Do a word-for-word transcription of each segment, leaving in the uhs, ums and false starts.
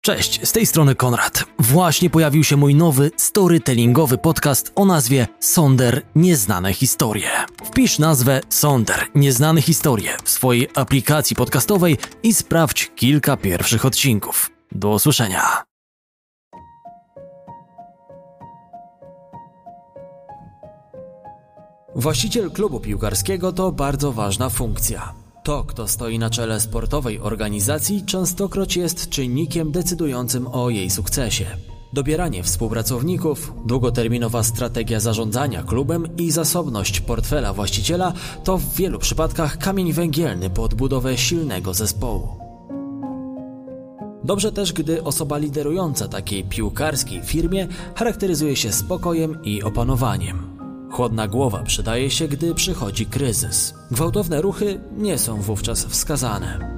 Cześć, z tej strony Konrad. Właśnie pojawił się mój nowy storytellingowy podcast o nazwie Sonder Nieznane Historie. Wpisz nazwę Sonder Nieznane Historie w swojej aplikacji podcastowej i sprawdź kilka pierwszych odcinków. Do usłyszenia. Właściciel klubu piłkarskiego to bardzo ważna funkcja. To, kto stoi na czele sportowej organizacji, częstokroć jest czynnikiem decydującym o jej sukcesie. Dobieranie współpracowników, długoterminowa strategia zarządzania klubem i zasobność portfela właściciela to w wielu przypadkach kamień węgielny pod budowę silnego zespołu. Dobrze też, gdy osoba liderująca takiej piłkarskiej firmie charakteryzuje się spokojem i opanowaniem. Chłodna głowa przydaje się, gdy przychodzi kryzys. Gwałtowne ruchy nie są wówczas wskazane.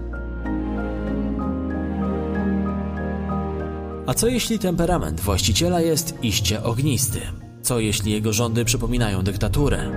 A co jeśli temperament właściciela jest iście ognisty? Co jeśli jego rządy przypominają dyktaturę?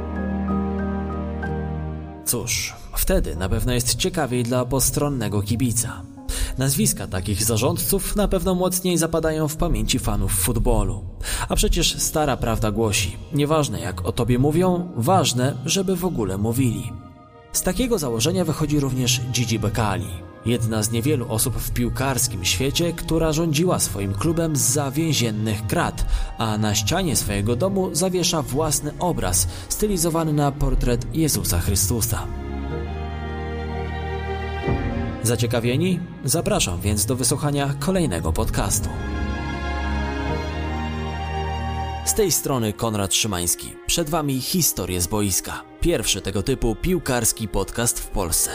Cóż, wtedy na pewno jest ciekawiej dla postronnego kibica. Nazwiska takich zarządców na pewno mocniej zapadają w pamięci fanów futbolu. A przecież stara prawda głosi, nieważne jak o tobie mówią, ważne, żeby w ogóle mówili. Z takiego założenia wychodzi również Gigi Becali, jedna z niewielu osób w piłkarskim świecie, która rządziła swoim klubem zza więziennych krat, a na ścianie swojego domu zawiesza własny obraz stylizowany na portret Jezusa Chrystusa. Zaciekawieni? Zapraszam więc do wysłuchania kolejnego podcastu. Z tej strony Konrad Szymański. Przed Wami Historie z boiska. Pierwszy tego typu piłkarski podcast w Polsce.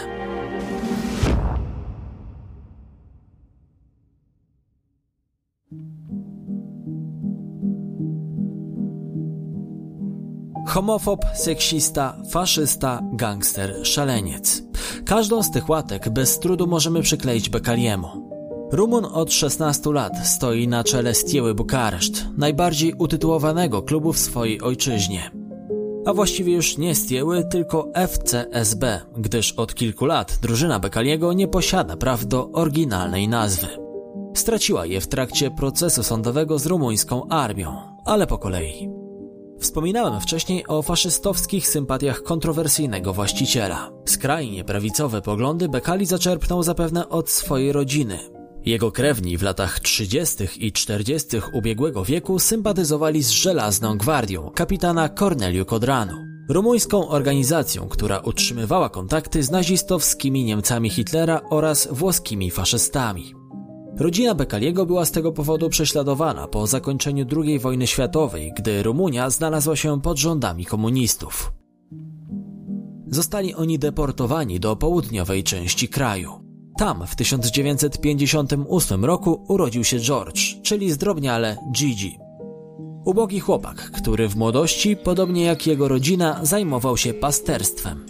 Homofob, seksista, faszysta, gangster, szaleniec. Każdą z tych łatek bez trudu możemy przykleić Becaliemu. Rumun od szesnastu lat stoi na czele Steaua Bukareszt, najbardziej utytułowanego klubu w swojej ojczyźnie. A właściwie już nie Steaua, tylko F C S B, gdyż od kilku lat drużyna Becaliego nie posiada praw do oryginalnej nazwy. Straciła je w trakcie procesu sądowego z rumuńską armią, ale po kolei. Wspominałem wcześniej o faszystowskich sympatiach kontrowersyjnego właściciela. Skrajnie prawicowe poglądy Becali zaczerpnął zapewne od swojej rodziny. Jego krewni w latach trzydziestych i czterdziestych ubiegłego wieku sympatyzowali z Żelazną Gwardią kapitana Corneliu Codranu, rumuńską organizacją, która utrzymywała kontakty z nazistowskimi Niemcami Hitlera oraz włoskimi faszystami. Rodzina Becaliego była z tego powodu prześladowana po zakończeniu drugiej wojny światowej, gdy Rumunia znalazła się pod rządami komunistów. Zostali oni deportowani do południowej części kraju. Tam w tysiąc dziewięćset pięćdziesiątym ósmym roku urodził się George, czyli zdrobniale Gigi. Ubogi chłopak, który w młodości, podobnie jak jego rodzina, zajmował się pasterstwem.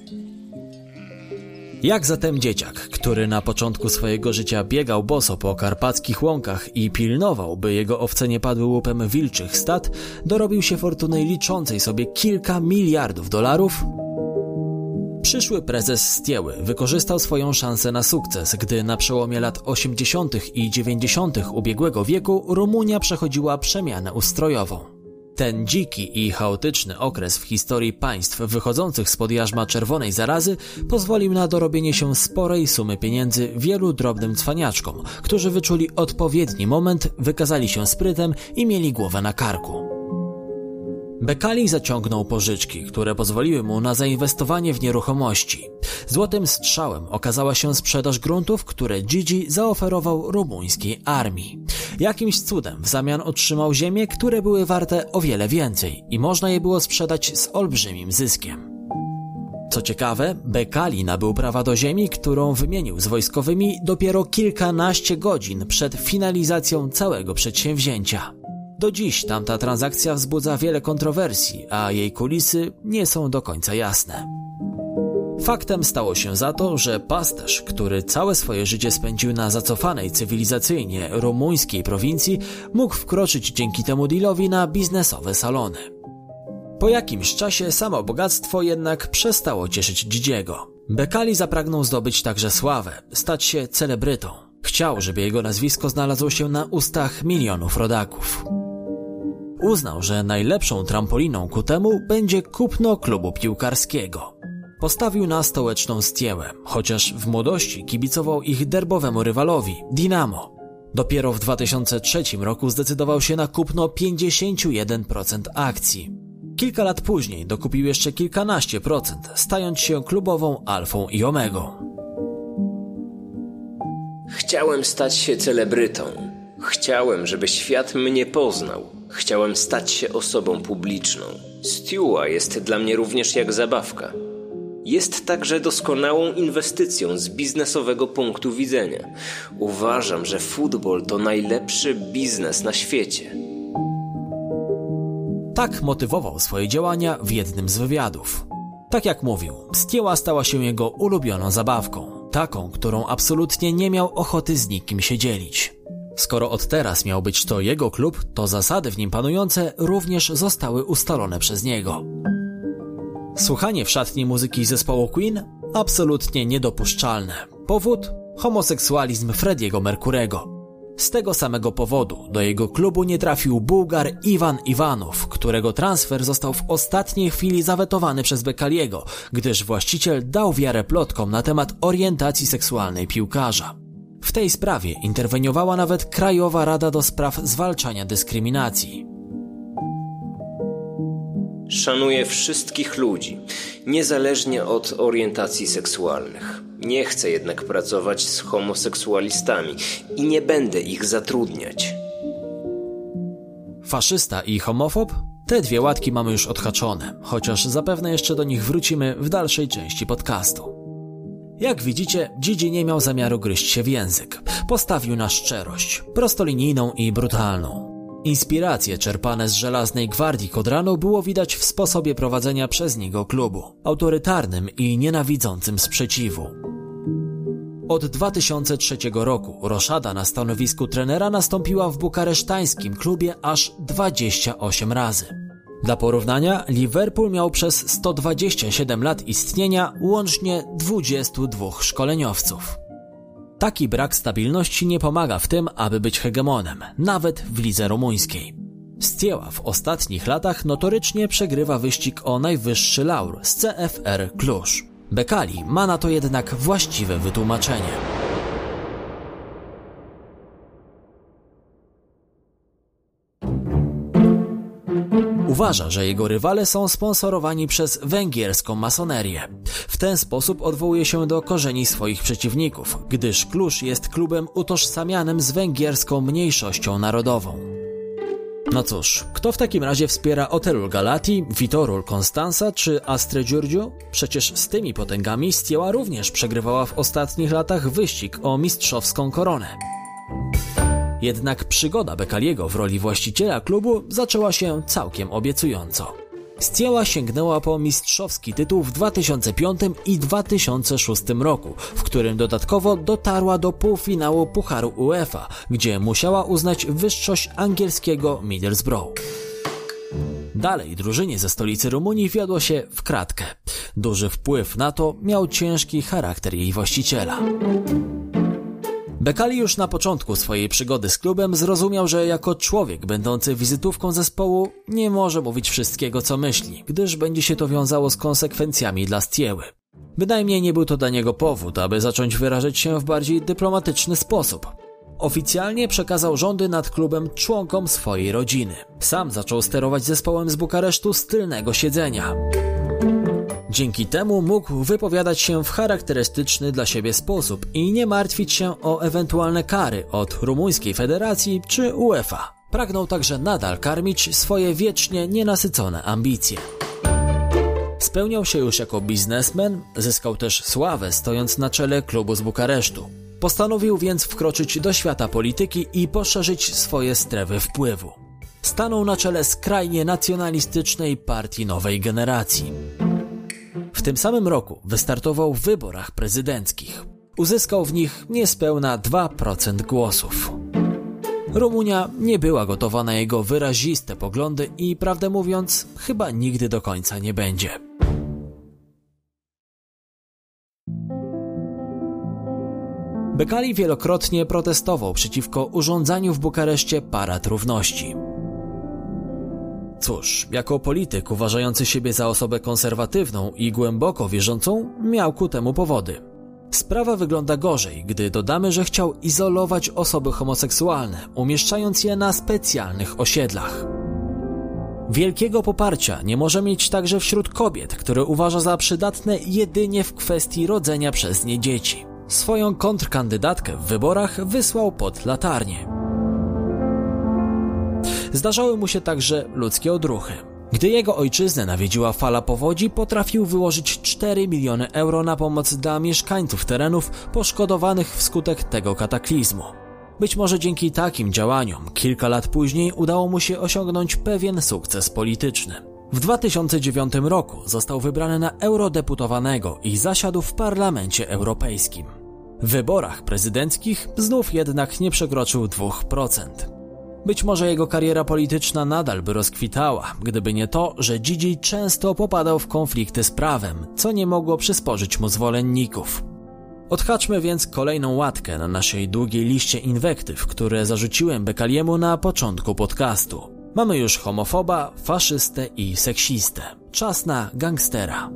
Jak zatem dzieciak, który na początku swojego życia biegał boso po karpackich łąkach i pilnował, by jego owce nie padły łupem wilczych stad, dorobił się fortuny liczącej sobie kilka miliardów dolarów? Przyszły prezes Steały wykorzystał swoją szansę na sukces, gdy na przełomie lat osiemdziesiątych i dziewięćdziesiątych ubiegłego wieku Rumunia przechodziła przemianę ustrojową. Ten dziki i chaotyczny okres w historii państw wychodzących spod jarzma czerwonej zarazy pozwolił na dorobienie się sporej sumy pieniędzy wielu drobnym cwaniaczkom, którzy wyczuli odpowiedni moment, wykazali się sprytem i mieli głowę na karku. Becali zaciągnął pożyczki, które pozwoliły mu na zainwestowanie w nieruchomości. Złotym strzałem okazała się sprzedaż gruntów, które Gigi zaoferował rumuńskiej armii. Jakimś cudem w zamian otrzymał ziemie, które były warte o wiele więcej i można je było sprzedać z olbrzymim zyskiem. Co ciekawe, Becali nabył prawa do ziemi, którą wymienił z wojskowymi dopiero kilkanaście godzin przed finalizacją całego przedsięwzięcia. Do dziś tamta transakcja wzbudza wiele kontrowersji, a jej kulisy nie są do końca jasne. Faktem stało się za to, że pasterz, który całe swoje życie spędził na zacofanej cywilizacyjnie rumuńskiej prowincji, mógł wkroczyć dzięki temu dealowi na biznesowe salony. Po jakimś czasie samo bogactwo jednak przestało cieszyć Gigiego. Becali zapragnął zdobyć także sławę, stać się celebrytą. chciał, żeby jego nazwisko znalazło się na ustach milionów rodaków. Uznał, że najlepszą trampoliną ku temu będzie kupno klubu piłkarskiego. Postawił na stołeczną Stiełę, chociaż w młodości kibicował ich derbowemu rywalowi, Dinamo. Dopiero w dwa tysiące trzecim roku zdecydował się na kupno pięćdziesiąt jeden procent akcji. Kilka lat później dokupił jeszcze kilkanaście procent, stając się klubową alfą i omegą. Chciałem stać się celebrytą. Chciałem, żeby świat mnie poznał. Chciałem stać się osobą publiczną. Steaua jest dla mnie również jak zabawka. Jest także doskonałą inwestycją z biznesowego punktu widzenia. Uważam, że futbol to najlepszy biznes na świecie. Tak motywował swoje działania w jednym z wywiadów. Tak jak mówił, Stieła stała się jego ulubioną zabawką, taką, którą absolutnie nie miał ochoty z nikim się dzielić. Skoro od teraz miał być to jego klub, to zasady w nim panujące również zostały ustalone przez niego. Słuchanie w szatni muzyki zespołu Queen? Absolutnie niedopuszczalne. Powód? Homoseksualizm Freddie'ego Mercurego. Z tego samego powodu do jego klubu nie trafił Bułgar Iwan Iwanow, którego transfer został w ostatniej chwili zawetowany przez Becaliego, gdyż właściciel dał wiarę plotkom na temat orientacji seksualnej piłkarza. W tej sprawie interweniowała nawet Krajowa Rada do Spraw Zwalczania Dyskryminacji. Szanuję wszystkich ludzi, niezależnie od orientacji seksualnych. Nie chcę jednak pracować z homoseksualistami i nie będę ich zatrudniać. Faszysta i homofob? Te dwie łatki mamy już odhaczone, chociaż zapewne jeszcze do nich wrócimy w dalszej części podcastu. Jak widzicie, Gigi nie miał zamiaru gryźć się w język. Postawił na szczerość, prostolinijną i brutalną. Inspiracje czerpane z żelaznej gwardii Kodranu było widać w sposobie prowadzenia przez niego klubu, autorytarnym i nienawidzącym sprzeciwu. Od dwa tysiące trzeciego roku roszada na stanowisku trenera nastąpiła w bukaresztańskim klubie aż dwadzieścia osiem razy. Dla porównania, Liverpool miał przez sto dwadzieścia siedem lat istnienia łącznie dwudziestu dwóch szkoleniowców. Taki brak stabilności nie pomaga w tym, aby być hegemonem, nawet w lidze rumuńskiej. Stieła w ostatnich latach notorycznie przegrywa wyścig o najwyższy laur z C F R Cluj. Becali ma na to jednak właściwe wytłumaczenie. Uważa, że jego rywale są sponsorowani przez węgierską masonerię. W ten sposób odwołuje się do korzeni swoich przeciwników, gdyż Cluj jest klubem utożsamianym z węgierską mniejszością narodową. No cóż, kto w takim razie wspiera Otelul Galati, Viitorul Constanța czy Astre Giurgiu? Przecież z tymi potęgami Stieła również przegrywała w ostatnich latach wyścig o mistrzowską koronę. Jednak przygoda Becaliego w roli właściciela klubu zaczęła się całkiem obiecująco. Stieła sięgnęła po mistrzowski tytuł w dwa tysiące piątym i dwa tysiące szóstym roku, w którym dodatkowo dotarła do półfinału Pucharu UEFA, gdzie musiała uznać wyższość angielskiego Middlesbrough. Dalej drużynie ze stolicy Rumunii wiodło się w kratkę. Duży wpływ na to miał ciężki charakter jej właściciela. Becali już na początku swojej przygody z klubem zrozumiał, że jako człowiek będący wizytówką zespołu nie może mówić wszystkiego, co myśli, gdyż będzie się to wiązało z konsekwencjami dla Stieły. Bynajmniej nie był to dla niego powód, aby zacząć wyrażać się w bardziej dyplomatyczny sposób. Oficjalnie przekazał rządy nad klubem członkom swojej rodziny. Sam zaczął sterować zespołem z Bukaresztu z tylnego siedzenia. Dzięki temu mógł wypowiadać się w charakterystyczny dla siebie sposób i nie martwić się o ewentualne kary od rumuńskiej federacji czy UEFA. Pragnął także nadal karmić swoje wiecznie nienasycone ambicje. Spełniał się już jako biznesmen, zyskał też sławę stojąc na czele klubu z Bukaresztu. Postanowił więc wkroczyć do świata polityki i poszerzyć swoje strefy wpływu. Stanął na czele skrajnie nacjonalistycznej partii nowej generacji. W tym samym roku wystartował w wyborach prezydenckich. Uzyskał w nich niespełna dwa procent głosów. Rumunia nie była gotowa na jego wyraziste poglądy i, prawdę mówiąc, chyba nigdy do końca nie będzie. Bekali wielokrotnie protestował przeciwko urządzaniu w Bukareszcie parad równości. Cóż, jako polityk uważający siebie za osobę konserwatywną i głęboko wierzącą, miał ku temu powody. Sprawa wygląda gorzej, gdy dodamy, że chciał izolować osoby homoseksualne, umieszczając je na specjalnych osiedlach. Wielkiego poparcia nie może mieć także wśród kobiet, które uważa za przydatne jedynie w kwestii rodzenia przez nie dzieci. Swoją kontrkandydatkę w wyborach wysłał pod latarnię. Zdarzały mu się także ludzkie odruchy. Gdy jego ojczyznę nawiedziła fala powodzi, potrafił wyłożyć cztery miliony euro na pomoc dla mieszkańców terenów poszkodowanych wskutek tego kataklizmu. Być może dzięki takim działaniom kilka lat później udało mu się osiągnąć pewien sukces polityczny. W dwa tysiące dziewiątym roku został wybrany na eurodeputowanego i zasiadł w Parlamencie Europejskim. W wyborach prezydenckich znów jednak nie przekroczył dwóch procent. Być może jego kariera polityczna nadal by rozkwitała, gdyby nie to, że Gigi często popadał w konflikty z prawem, co nie mogło przysporzyć mu zwolenników. Odhaczmy więc kolejną łatkę na naszej długiej liście inwektyw, które zarzuciłem Bekaliemu na początku podcastu. Mamy już homofoba, faszystę i seksistę. Czas na gangstera.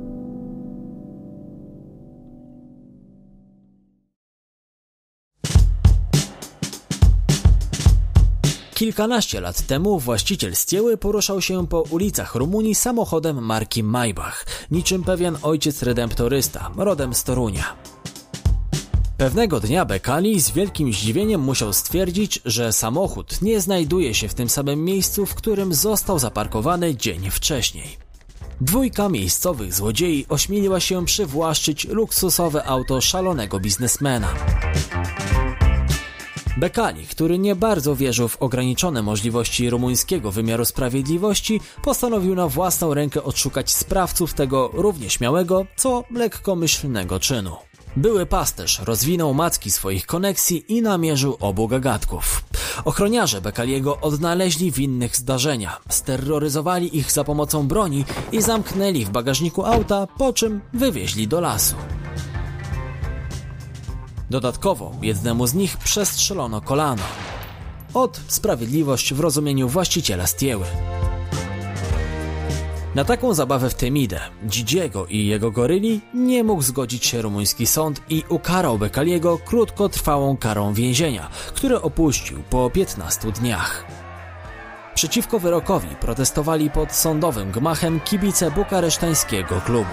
Kilkanaście lat temu właściciel Stieły poruszał się po ulicach Rumunii samochodem marki Maybach, niczym pewien ojciec redemptorysta, rodem z Torunia. Pewnego dnia Bekali z wielkim zdziwieniem musiał stwierdzić, że samochód nie znajduje się w tym samym miejscu, w którym został zaparkowany dzień wcześniej. Dwójka miejscowych złodziei ośmieliła się przywłaszczyć luksusowe auto szalonego biznesmena. Bekali, który nie bardzo wierzył w ograniczone możliwości rumuńskiego wymiaru sprawiedliwości, postanowił na własną rękę odszukać sprawców tego równie śmiałego, co lekkomyślnego czynu. Były pasterz rozwinął macki swoich koneksji i namierzył obu gagatków. Ochroniarze Bekaliego odnaleźli winnych zdarzenia, sterroryzowali ich za pomocą broni i zamknęli w bagażniku auta, po czym wywieźli do lasu. Dodatkowo jednemu z nich przestrzelono kolano. Ot sprawiedliwość w rozumieniu właściciela Stieły. Na taką zabawę w Temidę, Gigiego i jego goryli nie mógł zgodzić się rumuński sąd i ukarał Bekaliego krótkotrwałą karą więzienia, które opuścił po piętnastu dniach. Przeciwko wyrokowi protestowali pod sądowym gmachem kibice bukaresztańskiego klubu.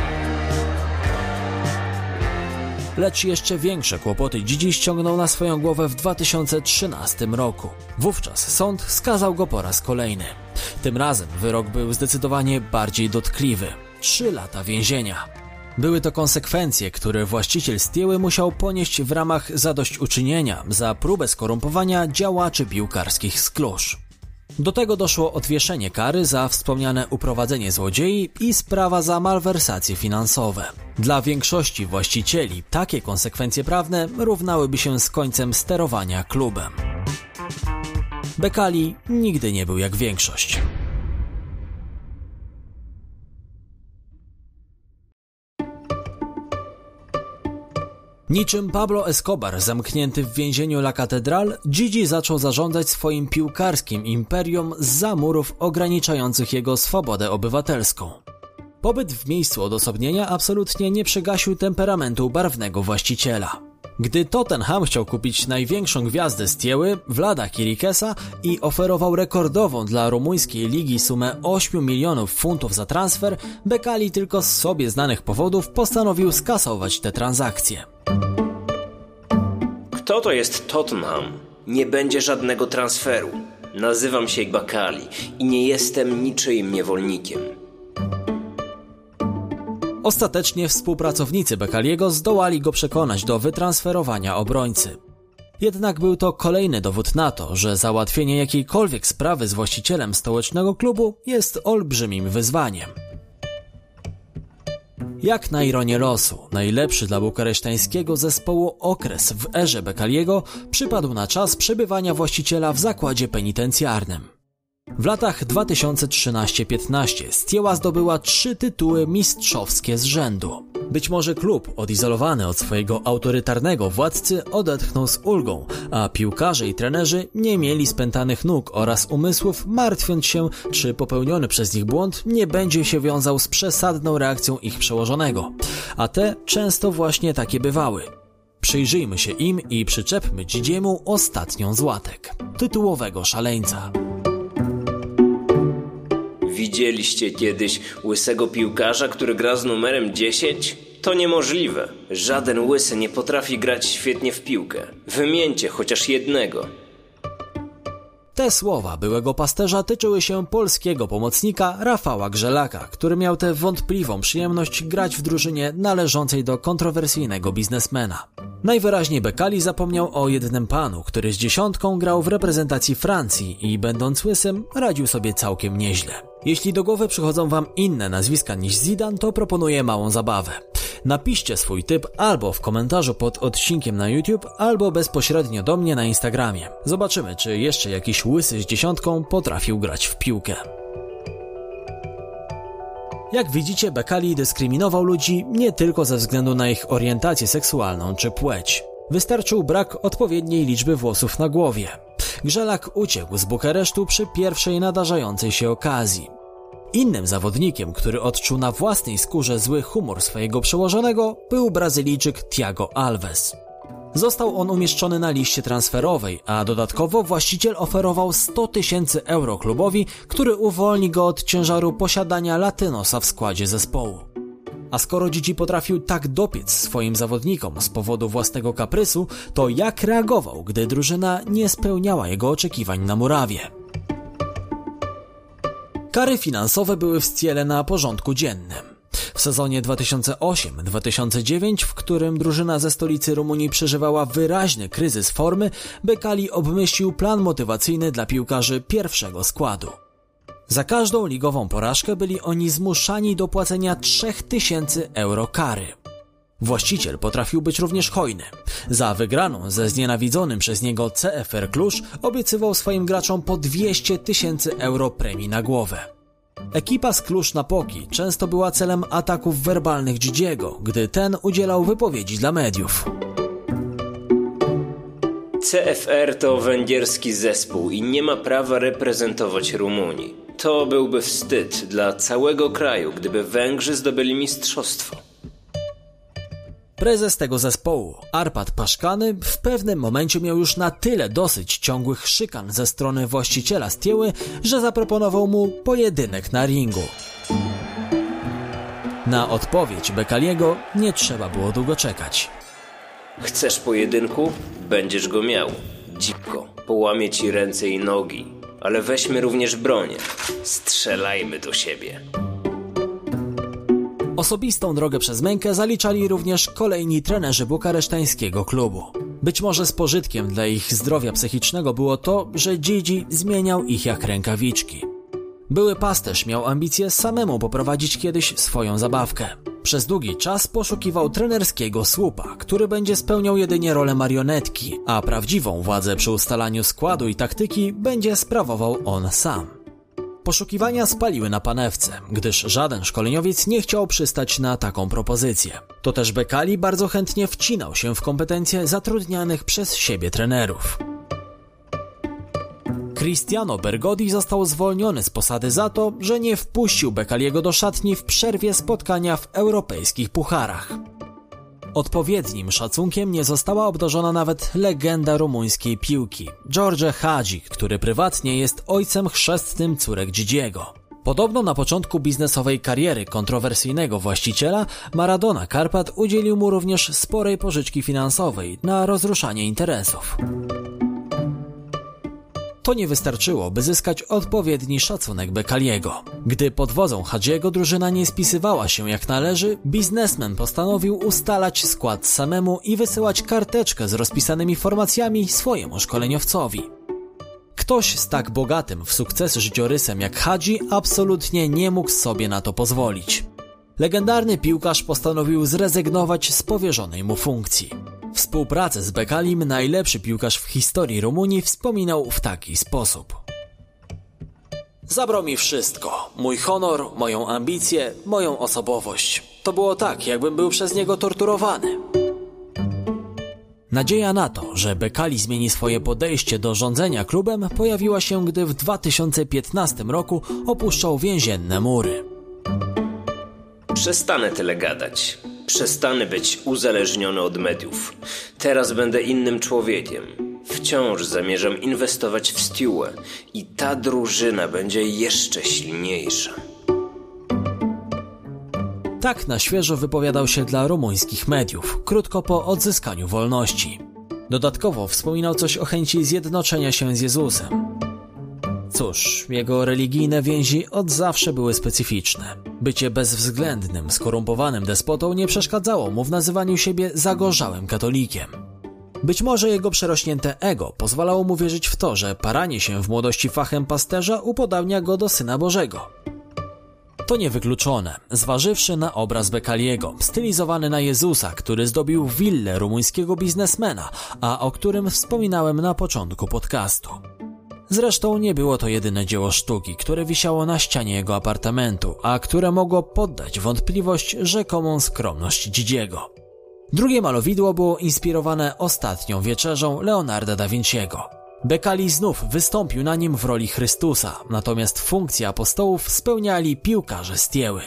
Lecz jeszcze większe kłopoty Gigi ściągnął na swoją głowę w dwa tysiące trzynastym roku. Wówczas sąd skazał go po raz kolejny. Tym razem wyrok był zdecydowanie bardziej dotkliwy. Trzy lata więzienia. Były to konsekwencje, które właściciel Stieły musiał ponieść w ramach zadośćuczynienia za próbę skorumpowania działaczy piłkarskich z Kluż. Do tego doszło odwieszenie kary za wspomniane uprowadzenie złodziei i sprawa za malwersacje finansowe. Dla większości właścicieli takie konsekwencje prawne równałyby się z końcem sterowania klubem. Bekali nigdy nie był jak większość. Niczym Pablo Escobar zamknięty w więzieniu La Catedral, Gigi zaczął zarządzać swoim piłkarskim imperium zza murów ograniczających jego swobodę obywatelską. Pobyt w miejscu odosobnienia absolutnie nie przygasił temperamentu barwnego właściciela. Gdy Tottenham chciał kupić największą gwiazdę Stieły, Vlada Chirikesa, i oferował rekordową dla rumuńskiej ligi sumę ośmiu milionów funtów za transfer, Bekali tylko z sobie znanych powodów postanowił skasować te transakcje. Kto to jest Tottenham? Nie będzie żadnego transferu. Nazywam się Bekali i nie jestem niczyim niewolnikiem. Ostatecznie współpracownicy Bekaliego zdołali go przekonać do wytransferowania obrońcy. Jednak był to kolejny dowód na to, że załatwienie jakiejkolwiek sprawy z właścicielem stołecznego klubu jest olbrzymim wyzwaniem. Jak na ironię losu, najlepszy dla bukaresztańskiego zespołu okres w erze Bekaliego przypadł na czas przebywania właściciela w zakładzie penitencjarnym. W latach dwa tysiące trzynaście piętnaście Stewart zdobyła trzy tytuły mistrzowskie z rzędu. Być może klub, odizolowany od swojego autorytarnego władcy, odetchnął z ulgą, a piłkarze i trenerzy nie mieli spętanych nóg oraz umysłów, martwiąc się, czy popełniony przez nich błąd nie będzie się wiązał z przesadną reakcją ich przełożonego. A te często właśnie takie bywały. Przyjrzyjmy się im i przyczepmy Gigiemu ostatnią z łatek tytułowego szaleńca. Widzieliście kiedyś łysego piłkarza, który gra z numerem dziesięć? To niemożliwe. Żaden łysy nie potrafi grać świetnie w piłkę. Wymieńcie chociaż jednego. Te słowa byłego pasterza tyczyły się polskiego pomocnika Rafała Grzelaka, który miał tę wątpliwą przyjemność grać w drużynie należącej do kontrowersyjnego biznesmena. Najwyraźniej Bekali zapomniał o jednym panu, który z dziesiątką grał w reprezentacji Francji i będąc łysym radził sobie całkiem nieźle. Jeśli do głowy przychodzą wam inne nazwiska niż Zidane, to proponuję małą zabawę. Napiszcie swój typ albo w komentarzu pod odcinkiem na YouTube, albo bezpośrednio do mnie na Instagramie. Zobaczymy, czy jeszcze jakiś łysy z dziesiątką potrafił grać w piłkę. Jak widzicie, Bekali dyskryminował ludzi nie tylko ze względu na ich orientację seksualną czy płeć. Wystarczył brak odpowiedniej liczby włosów na głowie. Grzelak uciekł z Bukaresztu przy pierwszej nadarzającej się okazji. Innym zawodnikiem, który odczuł na własnej skórze zły humor swojego przełożonego, był Brazylijczyk Thiago Alves. Został on umieszczony na liście transferowej, a dodatkowo właściciel oferował sto tysięcy euro klubowi, który uwolni go od ciężaru posiadania latynosa w składzie zespołu. A skoro Gigi potrafił tak dopiec swoim zawodnikom z powodu własnego kaprysu, to jak reagował, gdy drużyna nie spełniała jego oczekiwań na murawie? Kary finansowe były w Stiele na porządku dziennym. W sezonie dwa tysiące ósmym dwa tysiące dziewiątym, w którym drużyna ze stolicy Rumunii przeżywała wyraźny kryzys formy, Bekali obmyślił plan motywacyjny dla piłkarzy pierwszego składu. Za każdą ligową porażkę byli oni zmuszani do płacenia trzy tysiące euro kary. Właściciel potrafił być również hojny. Za wygraną ze znienawidzonym przez niego C F R Cluj obiecywał swoim graczom po dwieście tysięcy euro premii na głowę. Ekipa z Cluj-Napoki często była celem ataków werbalnych Gigiego, gdy ten udzielał wypowiedzi dla mediów. C F R to węgierski zespół i nie ma prawa reprezentować Rumunii. To byłby wstyd dla całego kraju, gdyby Węgrzy zdobyli mistrzostwo. Prezes tego zespołu, Arpad Paszkany, w pewnym momencie miał już na tyle dosyć ciągłych szykan ze strony właściciela Stieły, że zaproponował mu pojedynek na ringu. Na odpowiedź Bekaliego nie trzeba było długo czekać. Chcesz pojedynku? Będziesz go miał. Dziko, połamię ci ręce i nogi, ale weźmy również broń. Strzelajmy do siebie. Osobistą drogę przez mękę zaliczali również kolejni trenerzy bukaresztańskiego klubu. Być może z pożytkiem dla ich zdrowia psychicznego było to, że Gigi zmieniał ich jak rękawiczki. Były pasterz miał ambicje samemu poprowadzić kiedyś swoją zabawkę. Przez długi czas poszukiwał trenerskiego słupa, który będzie spełniał jedynie rolę marionetki, a prawdziwą władzę przy ustalaniu składu i taktyki będzie sprawował on sam. Poszukiwania spaliły na panewce, gdyż żaden szkoleniowiec nie chciał przystać na taką propozycję. To też Bekali bardzo chętnie wcinał się w kompetencje zatrudnianych przez siebie trenerów. Cristiano Bergodi został zwolniony z posady za to, że nie wpuścił Bekaliego do szatni w przerwie spotkania w europejskich pucharach. Odpowiednim szacunkiem nie została obdarzona nawet legenda rumuńskiej piłki, George Hagi, który prywatnie jest ojcem chrzestnym córek Gigiego. Podobno na początku biznesowej kariery kontrowersyjnego właściciela Maradona Karpat udzielił mu również sporej pożyczki finansowej na rozruszanie interesów. To nie wystarczyło, by zyskać odpowiedni szacunek Bekaliego. Gdy pod wodzą Hagiego drużyna nie spisywała się jak należy, biznesmen postanowił ustalać skład samemu i wysyłać karteczkę z rozpisanymi formacjami swojemu szkoleniowcowi. Ktoś z tak bogatym w sukcesy życiorysem jak Hagi absolutnie nie mógł sobie na to pozwolić. Legendarny piłkarz postanowił zrezygnować z powierzonej mu funkcji. Współpracę z Bekalim najlepszy piłkarz w historii Rumunii wspominał w taki sposób. Zabrał mi wszystko. Mój honor, moją ambicję, moją osobowość. To było tak, jakbym był przez niego torturowany. Nadzieja na to, że Becali zmieni swoje podejście do rządzenia klubem, pojawiła się, gdy w dwa tysiące piętnastym roku opuszczał więzienne mury. Przestanę tyle gadać. Przestanę być uzależniony od mediów. Teraz będę innym człowiekiem. Wciąż zamierzam inwestować w Stewa i ta drużyna będzie jeszcze silniejsza. Tak na świeżo wypowiadał się dla rumuńskich mediów, krótko po odzyskaniu wolności. Dodatkowo wspominał coś o chęci zjednoczenia się z Jezusem. Cóż, jego religijne więzi od zawsze były specyficzne. Bycie bezwzględnym, skorumpowanym despotą nie przeszkadzało mu w nazywaniu siebie zagorzałym katolikiem. Być może jego przerośnięte ego pozwalało mu wierzyć w to, że paranie się w młodości fachem pasterza upodabnia go do Syna Bożego. To niewykluczone, zważywszy na obraz Becaliego, stylizowany na Jezusa, który zdobił willę rumuńskiego biznesmena, a o którym wspominałem na początku podcastu. Zresztą nie było to jedyne dzieło sztuki, które wisiało na ścianie jego apartamentu, a które mogło poddać wątpliwość rzekomą skromność Dzidziego. Drugie malowidło było inspirowane Ostatnią Wieczerzą Leonarda da Vinciego. Becali znów wystąpił na nim w roli Chrystusa, natomiast funkcję apostołów spełniali piłkarze Stieły.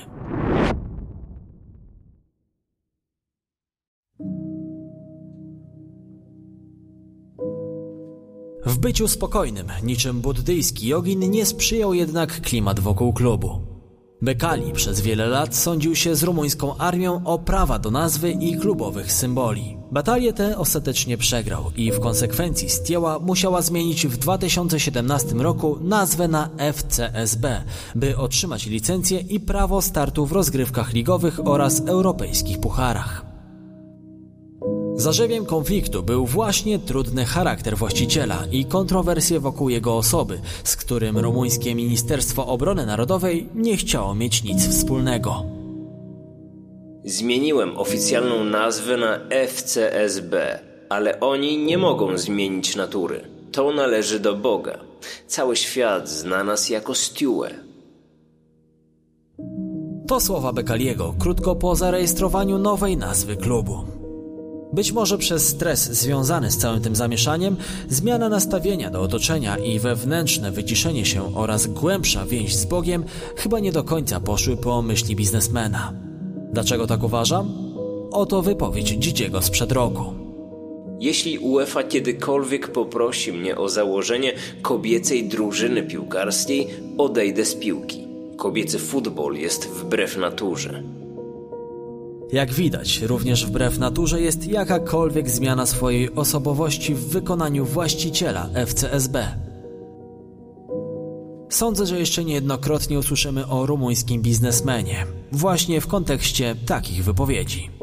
W byciu spokojnym, niczym buddyjski jogin, nie sprzyjał jednak klimat wokół klubu. Becali przez wiele lat sądził się z rumuńską armią o prawa do nazwy i klubowych symboli. Batalię tę ostatecznie przegrał i w konsekwencji Stieła musiała zmienić w dwa tysiące siedemnastym roku nazwę na F C S B, by otrzymać licencję i prawo startu w rozgrywkach ligowych oraz europejskich pucharach. Zarzewiem konfliktu był właśnie trudny charakter właściciela i kontrowersje wokół jego osoby, z którym rumuńskie Ministerstwo Obrony Narodowej nie chciało mieć nic wspólnego. Zmieniłem oficjalną nazwę na F C S B, ale oni nie mogą zmienić natury. To należy do Boga. Cały świat zna nas jako Stewa. To słowa Becaliego krótko po zarejestrowaniu nowej nazwy klubu. Być może przez stres związany z całym tym zamieszaniem, zmiana nastawienia do otoczenia i wewnętrzne wyciszenie się oraz głębsza więź z Bogiem chyba nie do końca poszły po myśli biznesmena. Dlaczego tak uważam? Oto wypowiedź Dzidziego sprzed roku. Jeśli UEFA kiedykolwiek poprosi mnie o założenie kobiecej drużyny piłkarskiej, odejdę z piłki. Kobiecy futbol jest wbrew naturze. Jak widać, również wbrew naturze jest jakakolwiek zmiana swojej osobowości w wykonaniu właściciela F C S B. Sądzę, że jeszcze niejednokrotnie usłyszymy o rumuńskim biznesmenie, właśnie w kontekście takich wypowiedzi.